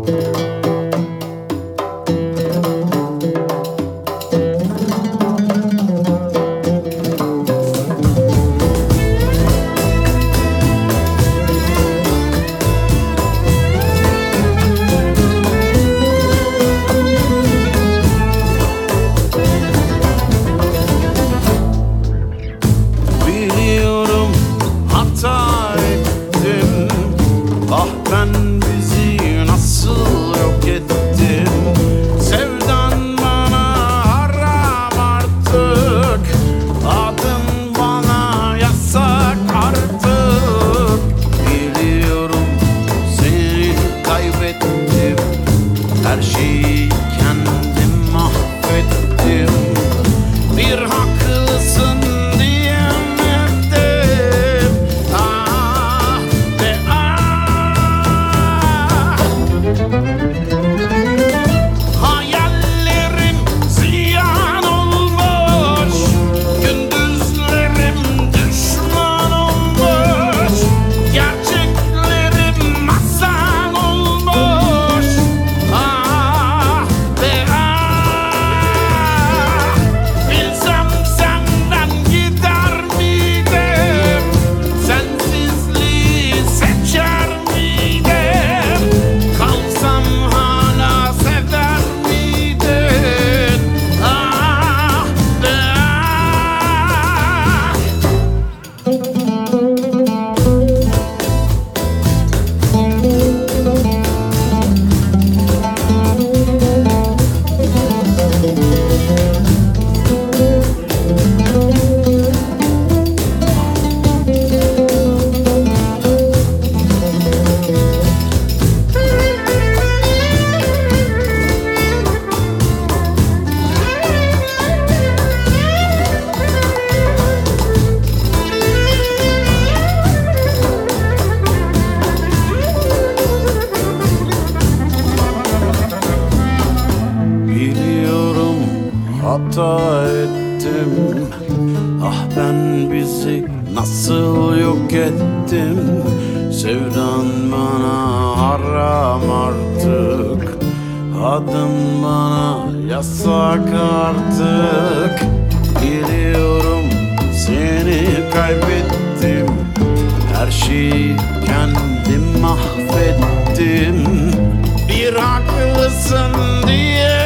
Her şeyi kendim mahvettim. Bir haklısın diyemedim. Ah ve ah. Hayallerim ziyan olmuş, gündüzlerim düşman olmuş, gerçeklerim masal olmuş. Ah ve ah, bilsem senden gider miydim, sensizliği seçer miydim, kalsam hala sever miydin? Ah ve ah. Biliyorum hata ettim. Ah ben bizi nasıl yok ettim. Sevdan bana haram artık, adım bana yasak artık. Biliyorum seni kaybettim, her şeyi kendim mahvettim. Bir haklısın diye